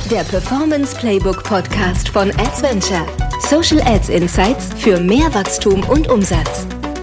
Der Performance Playbook Podcast von Adventure. Social Ads Insights für mehr Wachstum und Umsatz.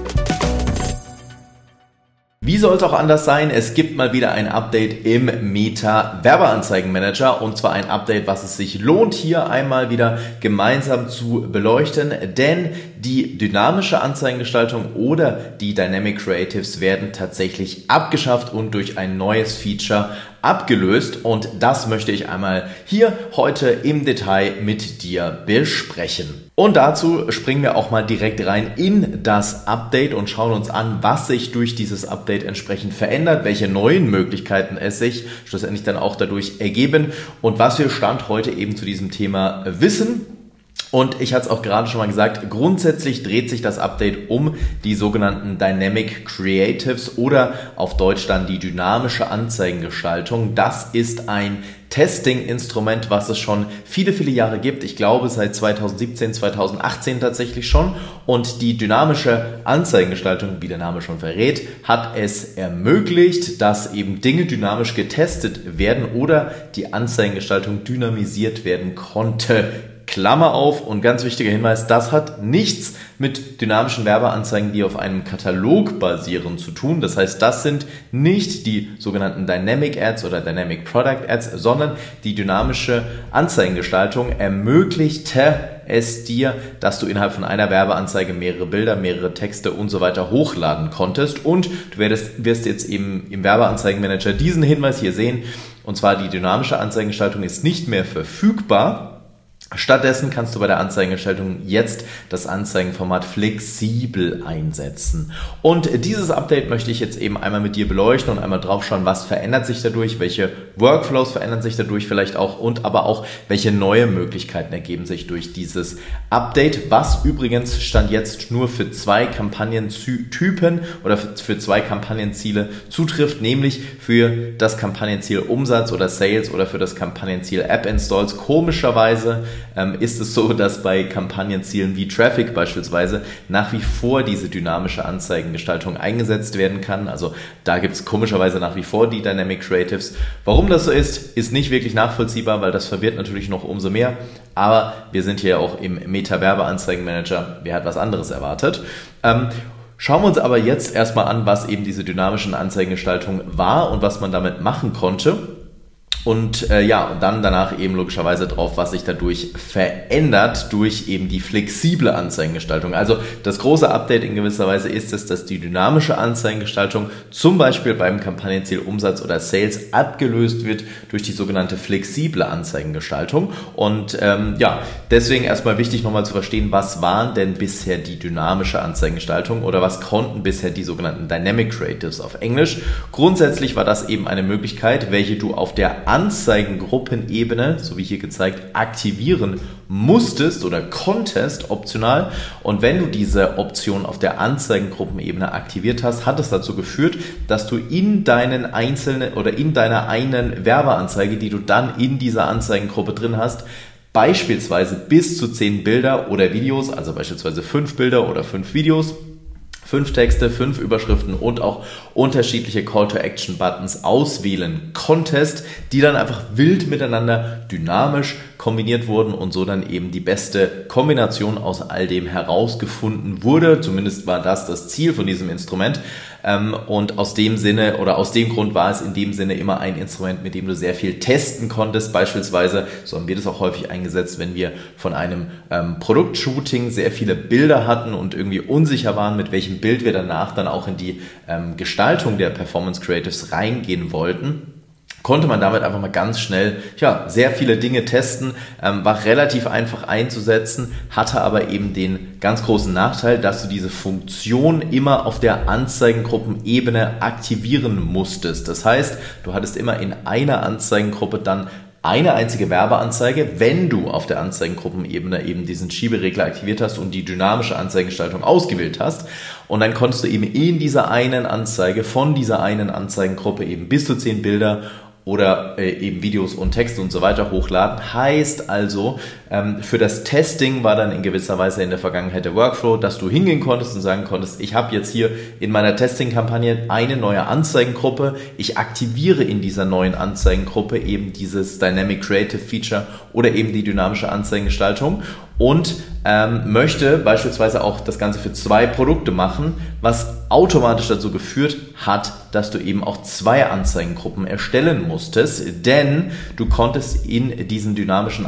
Wie soll es auch anders sein? Es gibt mal wieder ein Update im Meta Werbeanzeigenmanager und zwar ein Update, was es sich lohnt, hier einmal wieder gemeinsam zu beleuchten, denn die dynamische Anzeigengestaltung oder die Dynamic Creatives werden tatsächlich abgeschafft und durch ein neues Feature abgelöst und das möchte ich einmal hier heute im Detail mit dir besprechen. Und dazu springen wir auch mal direkt rein in das Update und schauen uns an, was sich durch dieses Update entsprechend verändert, welche neuen Möglichkeiten es sich schlussendlich dann auch dadurch ergeben und was wir Stand heute eben zu diesem Thema wissen. Und ich hatte es auch gerade schon mal gesagt, grundsätzlich dreht sich das Update um die sogenannten Dynamic Creatives oder auf Deutsch dann die dynamische Anzeigengestaltung. Das ist ein Testing-Instrument, was es schon viele, viele Jahre gibt. Ich glaube seit 2017, 2018 tatsächlich schon. Und die dynamische Anzeigengestaltung, wie der Name schon verrät, hat es ermöglicht, dass eben Dinge dynamisch getestet werden oder die Anzeigengestaltung dynamisiert werden konnte. Klammer auf und ganz wichtiger Hinweis, das hat nichts mit dynamischen Werbeanzeigen, die auf einem Katalog basieren, zu tun. Das heißt, das sind nicht die sogenannten Dynamic Ads oder Dynamic Product Ads, sondern die dynamische Anzeigengestaltung ermöglichte es dir, dass du innerhalb von einer Werbeanzeige mehrere Bilder, mehrere Texte und so weiter hochladen konntest. Und du wirst jetzt eben im Werbeanzeigenmanager diesen Hinweis hier sehen, und zwar die dynamische Anzeigengestaltung ist nicht mehr verfügbar. Stattdessen kannst du bei der Anzeigengestaltung jetzt das Anzeigenformat flexibel einsetzen. Und dieses Update möchte ich jetzt eben einmal mit dir beleuchten und einmal drauf schauen, was verändert sich dadurch, welche Workflows verändern sich dadurch vielleicht auch und aber auch, welche neue Möglichkeiten ergeben sich durch dieses Update, was übrigens Stand jetzt nur für 2 Kampagnentypen oder für 2 Kampagnenziele zutrifft, nämlich für das Kampagnenziel Umsatz oder Sales oder für das Kampagnenziel App Installs. Komischerweise ist es so, dass bei Kampagnenzielen wie Traffic beispielsweise nach wie vor diese dynamische Anzeigengestaltung eingesetzt werden kann. Also da gibt es komischerweise nach wie vor die Dynamic Creatives. Warum das so ist nicht wirklich nachvollziehbar, weil das verwirrt natürlich noch umso mehr. Aber wir sind hier auch im Meta-Werbeanzeigenmanager. Wer hat was anderes erwartet? Schauen wir uns aber jetzt erstmal an, was eben diese dynamische Anzeigengestaltung war und was man damit machen konnte. Und und dann danach eben logischerweise drauf, was sich dadurch verändert durch eben die flexible Anzeigengestaltung. Also das große Update in gewisser Weise ist es, dass die dynamische Anzeigengestaltung zum Beispiel beim Kampagnenziel Umsatz oder Sales abgelöst wird durch die sogenannte flexible Anzeigengestaltung. Und deswegen erstmal wichtig nochmal zu verstehen, was waren denn bisher die dynamische Anzeigengestaltung oder was konnten bisher die sogenannten Dynamic Creatives auf Englisch. Grundsätzlich war das eben eine Möglichkeit, welche du auf der Anzeigengruppenebene, so wie hier gezeigt, aktivieren musstest oder konntest, optional. Und wenn du diese Option auf der Anzeigengruppenebene aktiviert hast, hat es dazu geführt, dass du in deiner einen Werbeanzeige, die du dann in dieser Anzeigengruppe drin hast, beispielsweise bis zu 10 Bilder oder Videos, also beispielsweise 5 Bilder oder 5 Videos, 5 Texte, 5 Überschriften und auch unterschiedliche Call-to-Action-Buttons auswählen konntest, die dann einfach wild miteinander dynamisch kombiniert wurden und so dann eben die beste Kombination aus all dem herausgefunden wurde. Zumindest war das Ziel von diesem Instrument. Und aus dem Grund war es in dem Sinne immer ein Instrument, mit dem du sehr viel testen konntest. Beispielsweise, so haben wir das auch häufig eingesetzt, wenn wir von einem Produktshooting sehr viele Bilder hatten und irgendwie unsicher waren, mit welchem Bild wir danach dann auch in die Gestaltung der Performance Creatives reingehen wollten. Konnte man damit einfach mal ganz schnell sehr viele Dinge testen, war relativ einfach einzusetzen, hatte aber eben den ganz großen Nachteil, dass du diese Funktion immer auf der Anzeigengruppenebene aktivieren musstest. Das heißt, du hattest immer in einer Anzeigengruppe dann eine einzige Werbeanzeige, wenn du auf der Anzeigengruppenebene eben diesen Schieberegler aktiviert hast und die dynamische Anzeigengestaltung ausgewählt hast. Und dann konntest du eben in dieser einen Anzeige, von dieser einen Anzeigengruppe eben bis zu 10 Bilder oder eben Videos und Texte und so weiter hochladen. Heißt also, für das Testing war dann in gewisser Weise in der Vergangenheit der Workflow, dass du hingehen konntest und sagen konntest, ich habe jetzt hier in meiner Testing-Kampagne eine neue Anzeigengruppe. Ich aktiviere in dieser neuen Anzeigengruppe eben dieses Dynamic Creative Feature oder eben die dynamische Anzeigengestaltung und möchte beispielsweise auch das Ganze für 2 Produkte machen, was automatisch dazu geführt hat, dass du eben auch 2 Anzeigengruppen erstellen musstest, denn du konntest in dieser dynamischen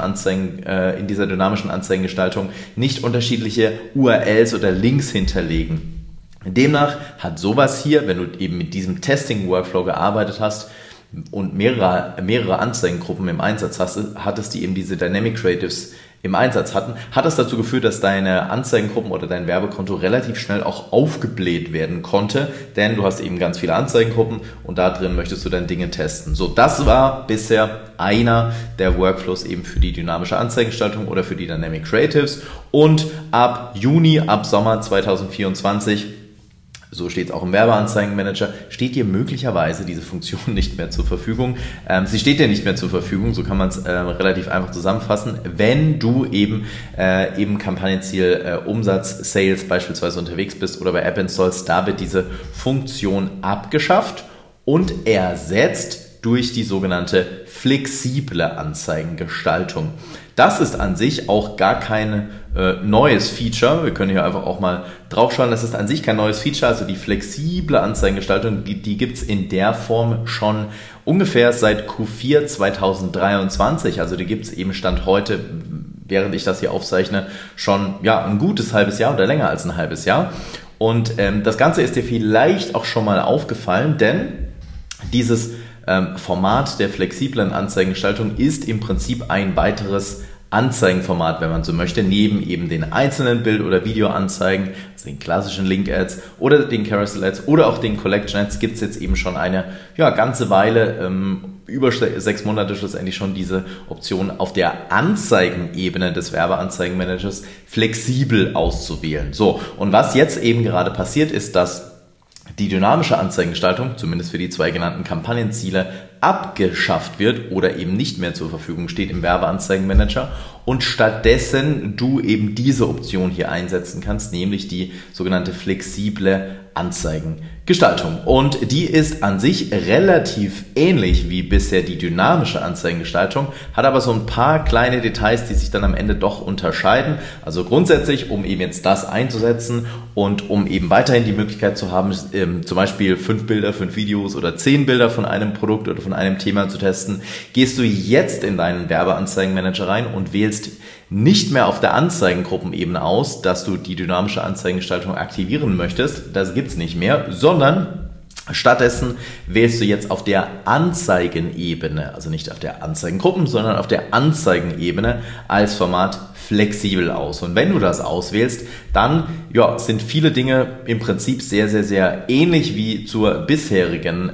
Anzeigengestaltung nicht unterschiedliche URLs oder Links hinterlegen. Demnach hat sowas hier, wenn du eben mit diesem Testing-Workflow gearbeitet hast und mehrere Anzeigengruppen im Einsatz hattest, die eben diese Dynamic Creatives im Einsatz hatten, hat das dazu geführt, dass deine Anzeigengruppen oder dein Werbekonto relativ schnell auch aufgebläht werden konnte, denn du hast eben ganz viele Anzeigengruppen und da drin möchtest du dann Dinge testen. So, das war bisher einer der Workflows eben für die dynamische Anzeigengestaltung oder für die Dynamic Creatives und ab Sommer 2024, so steht es auch im Werbeanzeigenmanager, steht dir möglicherweise diese Funktion nicht mehr zur Verfügung. Sie steht dir nicht mehr zur Verfügung, so kann man es relativ einfach zusammenfassen, wenn du eben Kampagnenziel Umsatz, Sales beispielsweise unterwegs bist oder bei App Installs, da wird diese Funktion abgeschafft und ersetzt durch die sogenannte flexible Anzeigengestaltung. Das ist an sich auch gar kein neues Feature. Wir können hier einfach auch mal drauf schauen. Das ist an sich kein neues Feature. Also die flexible Anzeigengestaltung, die gibt es in der Form schon ungefähr seit Q4 2023. Also die gibt es eben Stand heute, während ich das hier aufzeichne, schon ein gutes halbes Jahr oder länger als ein halbes Jahr. Und das Ganze ist dir vielleicht auch schon mal aufgefallen, denn dieses Format der flexiblen Anzeigengestaltung ist im Prinzip ein weiteres Anzeigenformat, wenn man so möchte, neben eben den einzelnen Bild- oder Videoanzeigen, also den klassischen Link-Ads oder den Carousel-Ads oder auch den Collection-Ads, gibt es jetzt eben schon eine ganze Weile, über 6 Monate schlussendlich schon diese Option auf der Anzeigenebene des Werbeanzeigenmanagers flexibel auszuwählen. So, und was jetzt eben gerade passiert ist, dass die dynamische Anzeigengestaltung, zumindest für die 2 genannten Kampagnenziele, abgeschafft wird oder eben nicht mehr zur Verfügung steht im Werbeanzeigenmanager und stattdessen du eben diese Option hier einsetzen kannst, nämlich die sogenannte flexible Anzeigengestaltung. Und die ist an sich relativ ähnlich wie bisher die dynamische Anzeigengestaltung, hat aber so ein paar kleine Details, die sich dann am Ende doch unterscheiden. Also grundsätzlich, um eben jetzt das einzusetzen und um eben weiterhin die Möglichkeit zu haben, zum Beispiel 5 Bilder, 5 Videos oder 10 Bilder von einem Produkt oder von einem Thema zu testen, gehst du jetzt in deinen Werbeanzeigenmanager rein und wählst nicht mehr auf der Anzeigengruppenebene aus, dass du die dynamische Anzeigengestaltung aktivieren möchtest. Das gibt's nicht mehr, sondern stattdessen wählst du jetzt auf der Anzeigenebene, also nicht auf der Anzeigengruppen, sondern auf der Anzeigenebene als Format flexibel aus. Und wenn du das auswählst, dann sind viele Dinge im Prinzip sehr, sehr, sehr ähnlich wie zur bisherigen,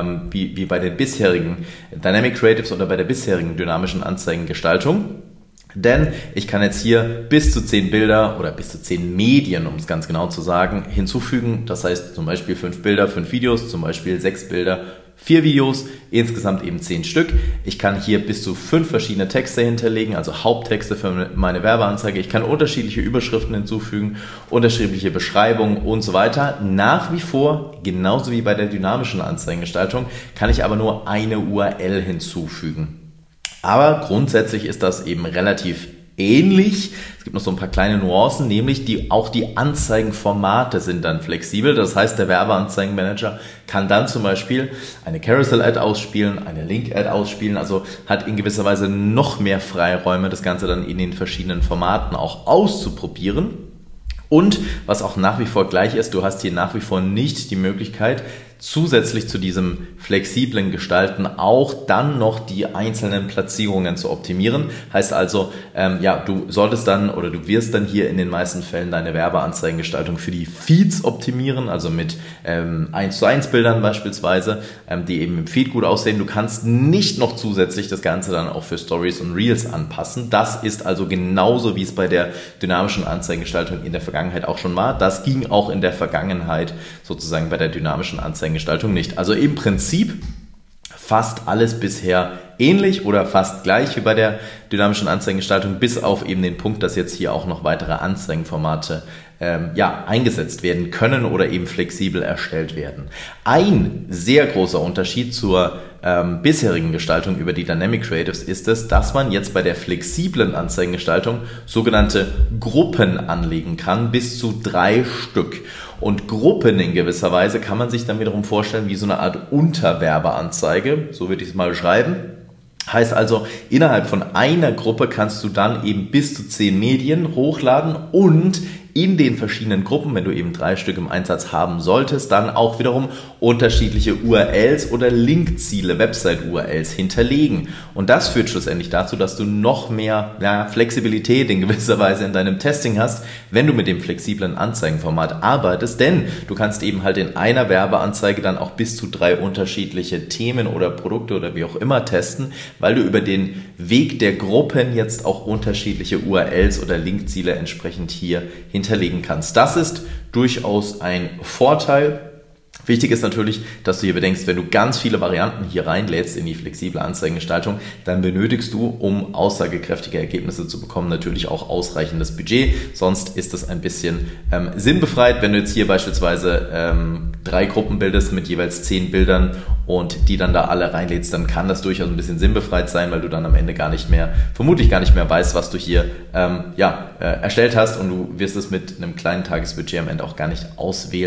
wie bei den bisherigen Dynamic Creatives oder bei der bisherigen dynamischen Anzeigengestaltung. Denn ich kann jetzt hier bis zu 10 Bilder oder bis zu 10 Medien, um es ganz genau zu sagen, hinzufügen. Das heißt zum Beispiel 5 Bilder, 5 Videos, zum Beispiel 6 Bilder, 4 Videos, insgesamt eben 10 Stück. Ich kann hier bis zu 5 verschiedene Texte hinterlegen, also Haupttexte für meine Werbeanzeige. Ich kann unterschiedliche Überschriften hinzufügen, unterschiedliche Beschreibungen und so weiter. Nach wie vor, genauso wie bei der dynamischen Anzeigengestaltung, kann ich aber nur eine URL hinzufügen. Aber grundsätzlich ist das eben relativ ähnlich. Es gibt noch so ein paar kleine Nuancen, nämlich auch die Anzeigenformate sind dann flexibel. Das heißt, der Werbeanzeigenmanager kann dann zum Beispiel eine Carousel-Ad ausspielen, eine Link-Ad ausspielen, also hat in gewisser Weise noch mehr Freiräume, das Ganze dann in den verschiedenen Formaten auch auszuprobieren. Und was auch nach wie vor gleich ist, du hast hier nach wie vor nicht die Möglichkeit, zusätzlich zu diesem flexiblen Gestalten auch dann noch die einzelnen Platzierungen zu optimieren. Heißt also, du solltest dann oder du wirst dann hier in den meisten Fällen deine Werbeanzeigengestaltung für die Feeds optimieren, also mit 1:1 Bildern beispielsweise, die eben im Feed gut aussehen. Du kannst nicht noch zusätzlich das Ganze dann auch für Stories und Reels anpassen. Das ist also genauso, wie es bei der dynamischen Anzeigengestaltung in der Vergangenheit auch schon war. Das ging auch in der Vergangenheit sozusagen bei der dynamischen Anzeigengestaltung nicht. Also im Prinzip fast alles bisher ähnlich oder fast gleich wie bei der dynamischen Anzeigengestaltung, bis auf eben den Punkt, dass jetzt hier auch noch weitere Anzeigenformate eingesetzt werden können oder eben flexibel erstellt werden. Ein sehr großer Unterschied zur bisherigen Gestaltung über die Dynamic Creatives ist es, dass man jetzt bei der flexiblen Anzeigengestaltung sogenannte Gruppen anlegen kann, bis zu 3 Stück. Und Gruppen in gewisser Weise kann man sich dann wiederum vorstellen wie so eine Art Unterwerbeanzeige, so würde ich es mal beschreiben. Heißt also, innerhalb von einer Gruppe kannst du dann eben bis zu 10 Medien hochladen und in den verschiedenen Gruppen, wenn du eben 3 Stück im Einsatz haben solltest, dann auch wiederum unterschiedliche URLs oder Linkziele, Website-URLs hinterlegen. Und das führt schlussendlich dazu, dass du noch mehr Flexibilität in gewisser Weise in deinem Testing hast, wenn du mit dem flexiblen Anzeigenformat arbeitest, denn du kannst eben halt in einer Werbeanzeige dann auch bis zu 3 unterschiedliche Themen oder Produkte oder wie auch immer testen, weil du über den Weg der Gruppen jetzt auch unterschiedliche URLs oder Linkziele entsprechend hier hinterlegen kannst. Das ist durchaus ein Vorteil. Wichtig ist natürlich, dass du hier bedenkst, wenn du ganz viele Varianten hier reinlädst in die flexible Anzeigengestaltung, dann benötigst du, um aussagekräftige Ergebnisse zu bekommen, natürlich auch ausreichendes Budget. Sonst ist das ein bisschen sinnbefreit. Wenn du jetzt hier beispielsweise 3 Gruppen bildest mit jeweils 10 Bildern und die dann da alle reinlädst, dann kann das durchaus ein bisschen sinnbefreit sein, weil du dann am Ende vermutlich gar nicht mehr weißt, was du hier erstellt hast, und du wirst es mit einem kleinen Tagesbudget am Ende auch gar nicht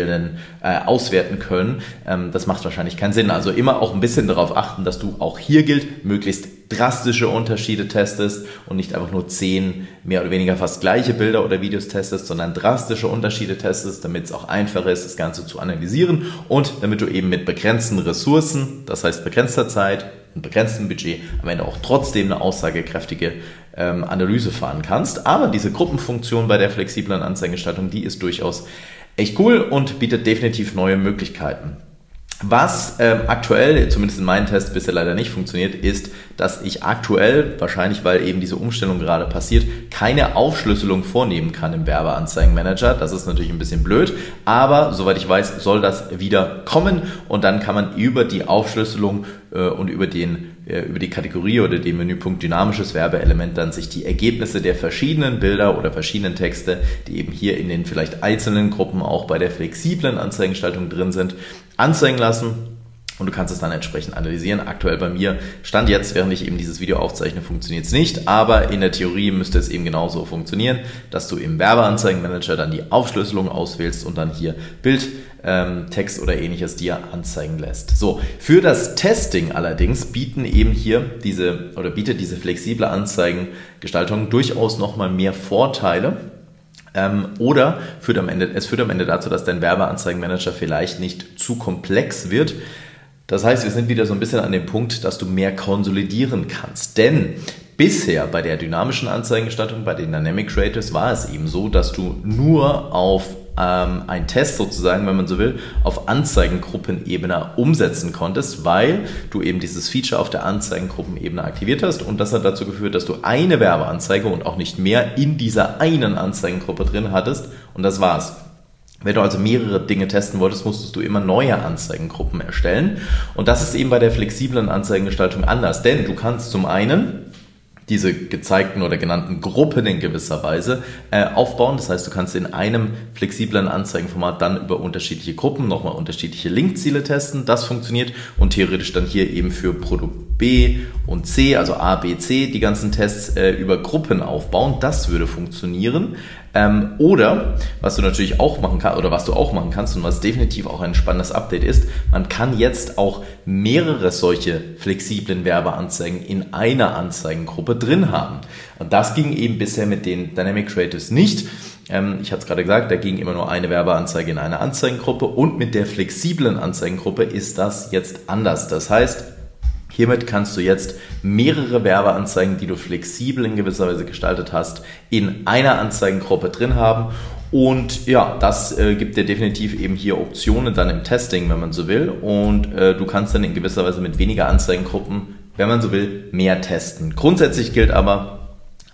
auswerten können. Das macht wahrscheinlich keinen Sinn. Also immer auch ein bisschen darauf achten, dass du auch hier gilt, möglichst drastische Unterschiede testest und nicht einfach nur 10 mehr oder weniger fast gleiche Bilder oder Videos testest, sondern drastische Unterschiede testest, damit es auch einfacher ist, das Ganze zu analysieren und damit du eben mit begrenzten Ressourcen, das heißt begrenzter Zeit und begrenztem Budget, am Ende auch trotzdem eine aussagekräftige Analyse fahren kannst. Aber diese Gruppenfunktion bei der flexiblen Anzeigengestaltung, die ist durchaus echt cool und bietet definitiv neue Möglichkeiten. Was aktuell, zumindest in meinem Test bisher leider nicht funktioniert, ist, dass ich aktuell, wahrscheinlich weil eben diese Umstellung gerade passiert, keine Aufschlüsselung vornehmen kann im Werbeanzeigenmanager. Das ist natürlich ein bisschen blöd, aber soweit ich weiß, soll das wieder kommen, und dann kann man über die Aufschlüsselung und über die Kategorie oder den Menüpunkt dynamisches Werbeelement dann sich die Ergebnisse der verschiedenen Bilder oder verschiedenen Texte, die eben hier in den vielleicht einzelnen Gruppen auch bei der flexiblen Anzeigengestaltung drin sind, anzeigen lassen, und du kannst es dann entsprechend analysieren. Aktuell bei mir, Stand jetzt, während ich eben dieses Video aufzeichne, funktioniert es nicht, aber in der Theorie müsste es eben genauso funktionieren, dass du im Werbeanzeigenmanager dann die Aufschlüsselung auswählst und dann hier Bild, Text oder ähnliches dir anzeigen lässt. So, für das Testing allerdings bietet diese flexible Anzeigengestaltung durchaus nochmal mehr Vorteile. Oder es führt am Ende dazu, dass dein Werbeanzeigenmanager vielleicht nicht zu komplex wird. Das heißt, wir sind wieder so ein bisschen an dem Punkt, dass du mehr konsolidieren kannst. Denn bisher bei der dynamischen Anzeigengestaltung, bei den Dynamic Creatives, war es eben so, dass du nur auf einen Test sozusagen, wenn man so will, auf Anzeigengruppenebene umsetzen konntest, weil du eben dieses Feature auf der Anzeigengruppenebene aktiviert hast, und das hat dazu geführt, dass du eine Werbeanzeige und auch nicht mehr in dieser einen Anzeigengruppe drin hattest, und das war's. Wenn du also mehrere Dinge testen wolltest, musstest du immer neue Anzeigengruppen erstellen, und das ist eben bei der flexiblen Anzeigengestaltung anders, denn du kannst zum einen diese gezeigten oder genannten Gruppen in gewisser Weise aufbauen. Das heißt, du kannst in einem flexiblen Anzeigenformat dann über unterschiedliche Gruppen nochmal unterschiedliche Linkziele testen. Das funktioniert, und theoretisch dann hier eben für Produkt B und C, also A, B, C, die ganzen Tests über Gruppen aufbauen. Das würde funktionieren. Oder was du natürlich auch machen kannst, oder was du auch machen kannst und was definitiv auch ein spannendes Update ist, man kann jetzt auch mehrere solche flexiblen Werbeanzeigen in einer Anzeigengruppe drin haben. Und das ging eben bisher mit den Dynamic Creatives nicht. Ich hatte es gerade gesagt, da ging immer nur eine Werbeanzeige in einer Anzeigengruppe, und mit der flexiblen Anzeigengruppe ist das jetzt anders. Das heißt, hiermit kannst du jetzt mehrere Werbeanzeigen, die du flexibel in gewisser Weise gestaltet hast, in einer Anzeigengruppe drin haben. Und ja, das gibt dir definitiv eben hier Optionen dann im Testing, wenn man so will. Und du kannst dann in gewisser Weise mit weniger Anzeigengruppen, wenn man so will, mehr testen. Grundsätzlich gilt aber,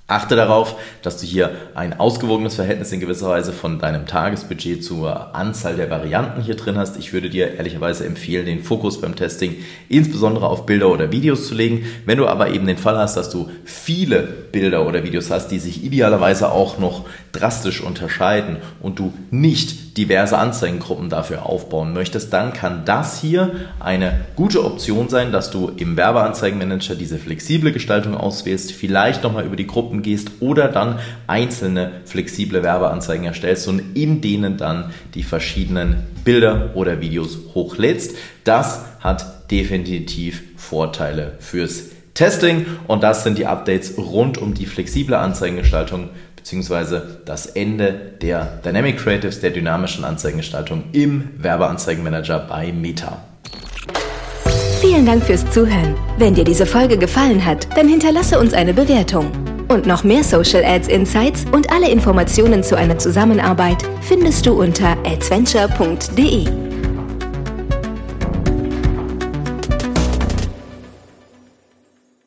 Achte darauf, dass du hier ein ausgewogenes Verhältnis in gewisser Weise von deinem Tagesbudget zur Anzahl der Varianten hier drin hast. Ich würde dir ehrlicherweise empfehlen, den Fokus beim Testing insbesondere auf Bilder oder Videos zu legen. Wenn du aber eben den Fall hast, dass du viele Bilder oder Videos hast, die sich idealerweise auch noch drastisch unterscheiden und du nicht diverse Anzeigengruppen dafür aufbauen möchtest, dann kann das hier eine gute Option sein, dass du im Werbeanzeigenmanager diese flexible Gestaltung auswählst, vielleicht nochmal über die Gruppen gehst oder dann einzelne flexible Werbeanzeigen erstellst und in denen dann die verschiedenen Bilder oder Videos hochlädst. Das hat definitiv Vorteile fürs Testing und das sind die Updates rund um die flexible Anzeigengestaltung bzw. das Ende der Dynamic Creatives, der dynamischen Anzeigengestaltung im Werbeanzeigenmanager bei Meta. Vielen Dank fürs Zuhören. Wenn dir diese Folge gefallen hat, dann hinterlasse uns eine Bewertung. Und noch mehr Social Ads Insights und alle Informationen zu einer Zusammenarbeit findest du unter adventure.de.